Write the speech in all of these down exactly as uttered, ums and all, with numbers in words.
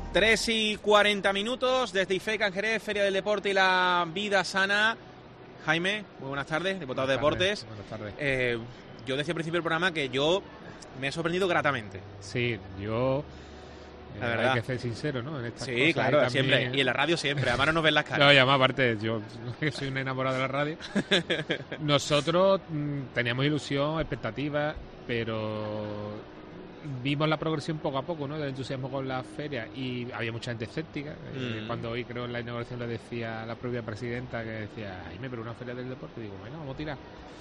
tres y cuarenta minutos desde IFECA en Jerez, Feria del Deporte y la Vida Sana. Jaime, muy buenas tardes, diputado buenas de Deportes. Tardes, buenas tardes. Eh, yo decía al principio del programa que yo me he sorprendido gratamente. Sí, yo... La eh, verdad. Hay que ser sincero, ¿no? En estas Sí, cosas, claro, también... siempre. Y en la radio siempre, además no nos ven las caras. No, y además, aparte, yo que soy un enamorado de la radio. Nosotros mmm, teníamos ilusión, expectativas, pero vimos la progresión poco a poco, ¿no? Del entusiasmo con la feria, y había mucha gente escéptica. Mm. Eh, cuando hoy, creo, en la inauguración le decía la propia presidenta que decía, Jaime, pero una feria del deporte, digo, bueno, vamos a tirar.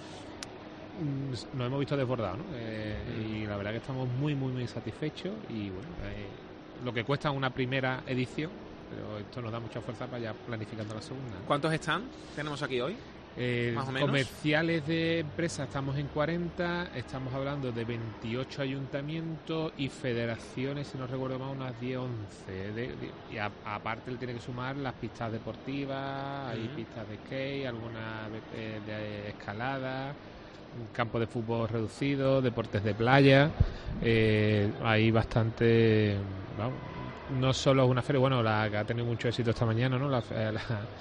Nos hemos visto desbordados, ¿no? Eh, mm. Y la verdad que estamos muy, muy, muy satisfechos, y bueno, eh, lo que cuesta una primera edición, pero esto nos da mucha fuerza para ya planificando la segunda. ¿Cuántos están tenemos aquí hoy? Eh, más o menos. Comerciales de empresas estamos en cuarenta, estamos hablando de veintiocho ayuntamientos y federaciones, si no recuerdo mal, unas diez, once. De, de, y a, aparte le tiene que sumar las pistas deportivas, hay uh-huh. pistas de skate, algunas de, de escalada, un campo de fútbol reducido, deportes de playa. Eh, hay bastante... Vamos, no solo es una feria, bueno, la que ha tenido mucho éxito esta mañana, ¿no? La, la,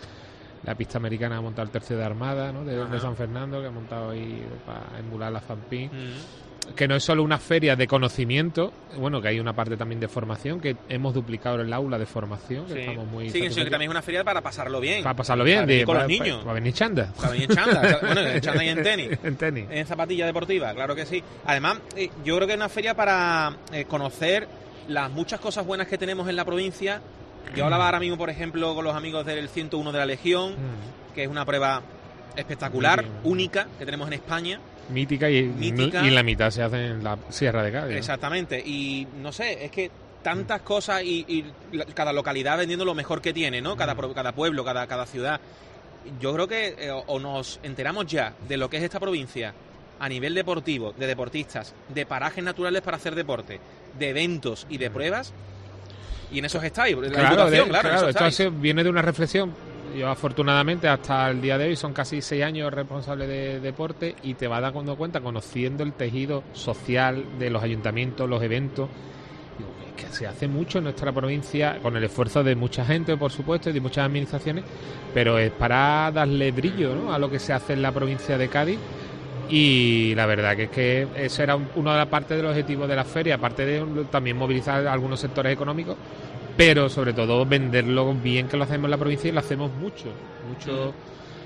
la pista americana ha montado el tercio de Armada, ¿no? De, de San Fernando, que ha montado ahí para emular la Fanpin. Uh-huh. Que no es solo una feria de conocimiento, bueno, que hay una parte también de formación, que hemos duplicado el aula de formación, que sí. estamos muy... Sí, que también es una feria para pasarlo bien. Para pasarlo bien. Para de, con para, los niños. Para, para venir chanda. Para venir chanda. Bueno, en chanda y en tenis. en tenis. En zapatilla deportiva, claro que sí. Además, eh, yo creo que es una feria para eh, conocer las muchas cosas buenas que tenemos en la provincia. Yo hablaba ahora mismo, por ejemplo, con los amigos del ciento uno de la Legión, mm. que es una prueba espectacular, sí, única, que tenemos en España. Mítica y, Mítica. y la mitad se hace en la Sierra de Cádiz. Exactamente, y no sé, es que tantas cosas y, y cada localidad vendiendo lo mejor que tiene, ¿no? Cada, mm. cada pueblo, cada, cada ciudad. Yo creo que eh, o nos enteramos ya de lo que es esta provincia a nivel deportivo, de deportistas, de parajes naturales para hacer deporte, de eventos y de pruebas, y en esos estáis. La claro, de, claro, claro esto hace, viene de una reflexión. Yo, afortunadamente, hasta el día de hoy son casi seis años responsable de deporte, y te vas dando cuenta, conociendo el tejido social de los ayuntamientos, los eventos, digo, es que se hace mucho en nuestra provincia, con el esfuerzo de mucha gente, por supuesto, y de muchas administraciones, pero es para darle brillo, ¿no?, a lo que se hace en la provincia de Cádiz. Y la verdad que es que eso era un, una de las partes del objetivo de la feria, aparte de también movilizar algunos sectores económicos, pero sobre todo venderlo bien, que lo hacemos en la provincia, y lo hacemos mucho, mucho.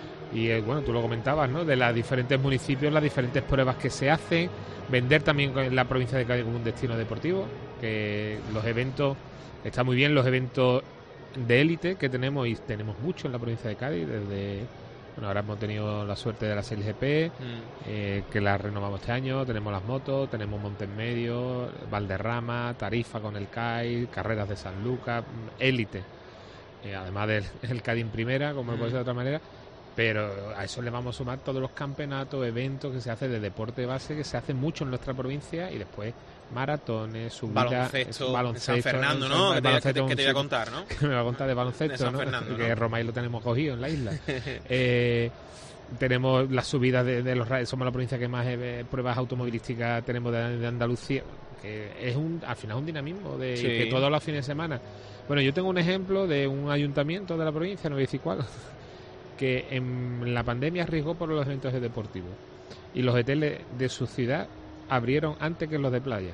Y eh, bueno, tú lo comentabas, ¿no?, de los diferentes municipios, las diferentes pruebas que se hacen, vender también en la provincia de Cádiz como un destino deportivo, que los eventos, está muy bien los eventos de élite que tenemos, y tenemos mucho en la provincia de Cádiz, desde... Bueno, ahora hemos tenido la suerte de la seis G P, mm. eh, que la renovamos este año, tenemos las motos, tenemos Monte en Medio, Valderrama, Tarifa con el C A I, carreras de San Lucas, élite, eh, además del el Cádiz en primera, como mm. puede ser de otra manera, pero a eso le vamos a sumar todos los campeonatos, eventos que se hacen de deporte base, que se hacen mucho en nuestra provincia, y después maratones, subidas, baloncesto, baloncesto de San Fernando, en, ¿no? En, que, baloncesto, te, que te voy a contar, ¿no? Que me va a contar de baloncesto, de ¿no? Fernando, que ¿no? Romay lo tenemos cogido en la isla. eh, tenemos las subidas de, de los somos la provincia que más eh, pruebas automovilísticas tenemos de, de Andalucía, que es un al final un dinamismo de sí. que todos los fines de semana. Bueno, yo tengo un ejemplo de un ayuntamiento de la provincia, no voy a decir cuál, que en la pandemia arriesgó por los eventos deportivos, y los hoteles de su ciudad abrieron antes que los de playa.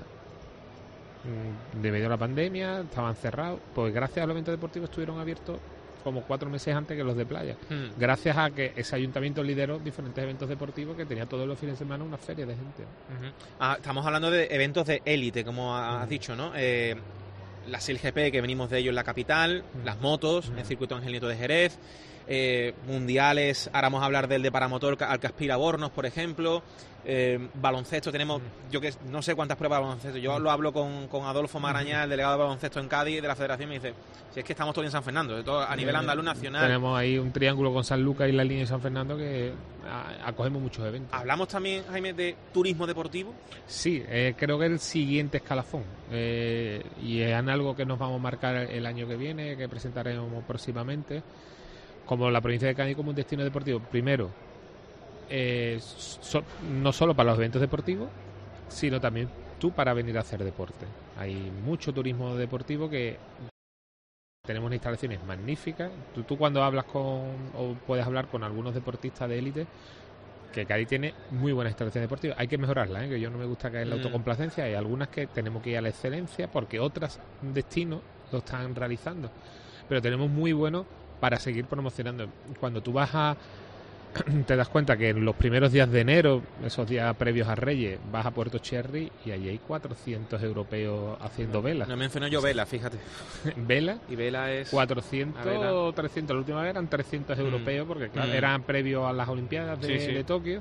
Debido a la pandemia estaban cerrados, pues gracias a los eventos deportivos estuvieron abiertos como cuatro meses antes que los de playa, mm. gracias a que ese ayuntamiento lideró diferentes eventos deportivos, que tenía todos los fines de semana una feria de gente. Uh-huh. Ah, estamos hablando de eventos de élite, como has uh-huh. dicho, ¿no? Eh, la C I L G P, que venimos de ello en la capital, uh-huh. las motos, uh-huh. el circuito Ángel Nieto de Jerez, eh, mundiales, ahora vamos a hablar del de paramotor al que aspira Bornos, por ejemplo, eh, baloncesto, tenemos, uh-huh. yo que no sé cuántas pruebas de baloncesto, yo uh-huh. lo hablo con, con Adolfo Marañá, uh-huh. el delegado de baloncesto en Cádiz de la Federación, me dice, si es que estamos todos en San Fernando, de todo, a nivel andaluz nacional. Tenemos ahí un triángulo con San Lucas y la línea de San Fernando que a, acogemos muchos eventos. ¿Hablamos también, Jaime, de turismo deportivo? Sí, eh, creo que es el siguiente escalafón, eh, y es algo que nos vamos a marcar el año que viene, que presentaremos próximamente, como la provincia de Cádiz como un destino deportivo. Primero, eh, so, no solo para los eventos deportivos, sino también tú para venir a hacer deporte. Hay mucho turismo deportivo que tenemos unas instalaciones magníficas. Tú, tú cuando hablas con, o puedes hablar con algunos deportistas de élite, que Cádiz tiene muy buenas instalaciones deportivas. Hay que mejorarlas, ¿eh? Que yo no me gusta caer en la Mm. autocomplacencia. Hay algunas que tenemos que ir a la excelencia porque otros destinos lo están realizando. Pero tenemos muy buenos para seguir promocionando. Cuando tú vas a... te das cuenta que en los primeros días de enero, esos días previos a Reyes, vas a Puerto Cherry y allí hay cuatrocientos europeos haciendo vela. No mencioné yo vela, fíjate. Vela, Y vela es... cuatrocientos, A vela. trescientos. La última vez eran trescientos Mm. europeos porque claro, Mm. eran previos a las Olimpiadas de, Sí, sí. de Tokio.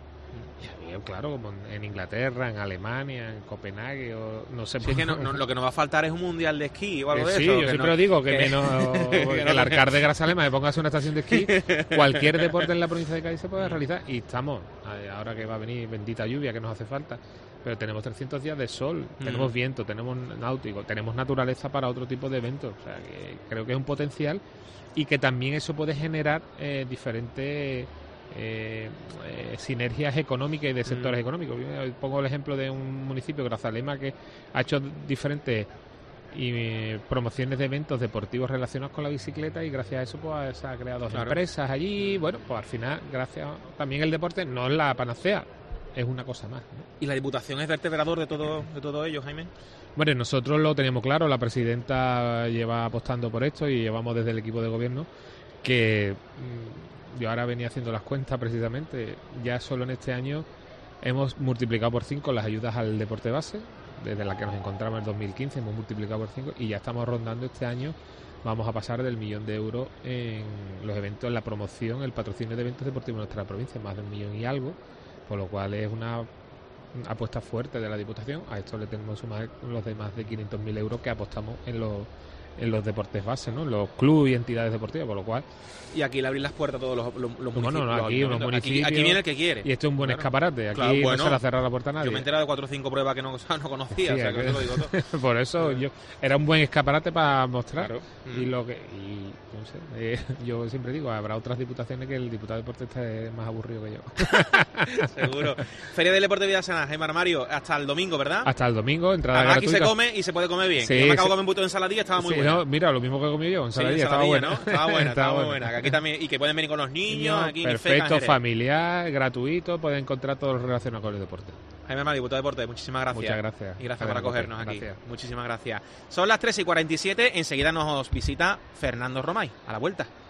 Y había, claro, como en en Inglaterra, en Alemania, en Copenhague, o no sé. Sí, es que no- no- lo que nos va a faltar es un mundial de esquí o algo Eh, de sí, eso. yo que siempre no- lo digo, que, que- menos que que no- el Arcar de Grazalema me pongas una estación de esquí, cualquier deporte en la provincia de Cádiz se puede realizar y estamos, eh, ahora que va a venir bendita lluvia que nos hace falta, pero tenemos trescientos días de sol, Mm. tenemos viento, tenemos náutico, tenemos naturaleza para otro tipo de eventos, o sea que creo que es un potencial y que también eso puede generar eh, diferentes eh, eh, sinergias económicas y de sectores Mm. económicos. Yo pongo el ejemplo de un municipio, Grazalema, que ha hecho diferentes y eh, promociones de eventos deportivos relacionados con la bicicleta y gracias a eso pues se ha creado dos Claro. empresas allí. Bueno, pues al final, gracias también el deporte no es la panacea, es una cosa más, ¿no? ¿Y la Diputación es vertebrador de todo, de todo ello, Jaime? Bueno, nosotros lo teníamos claro, la presidenta lleva apostando por esto y llevamos desde el equipo de gobierno que mm, yo ahora venía haciendo las cuentas precisamente, ya solo en este año hemos multiplicado por cinco las ayudas al deporte base, desde la que nos encontramos en el dos mil quince hemos multiplicado por cinco y ya estamos rondando este año, vamos a pasar del millón de euros en los eventos, en la promoción, el patrocinio de eventos deportivos en nuestra provincia, más de un millón y algo, por lo cual es una apuesta fuerte de la Diputación. A esto le tenemos que sumar los de más de quinientos mil euros que apostamos en los en los deportes base, ¿no? En los clubes y entidades deportivas, por lo cual... Y aquí le abrir las puertas a todos los, los, los Bueno, municipios. no, los aquí unos ayuntamientos. Aquí- municipios- Aquí, viene el que quiere. Y esto es un buen Claro. escaparate, aquí Claro, bueno, no se le ha cerrado la puerta a nadie. Yo me he enterado de cuatro o cinco pruebas que no, no conocía, Sí, o sea, que aquí- te lo digo todo. Por eso yo era un buen escaparate para mostrar. Claro. Y Mm. lo que y no sé, eh, yo siempre digo, habrá otras diputaciones que el diputado de deporte esté más aburrido que yo. Seguro. Feria del Deporte de Villasana, Jaime Armario, hasta el domingo, ¿verdad? Hasta el domingo, entrada Además, aquí gratuita. se come y se puede comer bien. Sí, yo me acabo sí. de comer un poquito de ensaladilla, estaba muy Sí, buena. no, mira, lo mismo que comí yo, Sí, ensaladilla, estaba ensaladilla, buena. ¿no? Estaba buena, estaba muy buena. buena. Que aquí también, y que pueden venir con los niños, aquí en Ifeca, en Perfecto, Jerez. familiar, gratuito, pueden encontrar todo lo relacionado con el deporte. Jaime Armario, diputado de Deporte, muchísimas gracias. Muchas gracias. Y gracias por Adelante, acogernos aquí. gracias. Muchísimas gracias. Son las tres y cuarenta y siete, enseguida nos visita Fernando Romay. A la vuelta.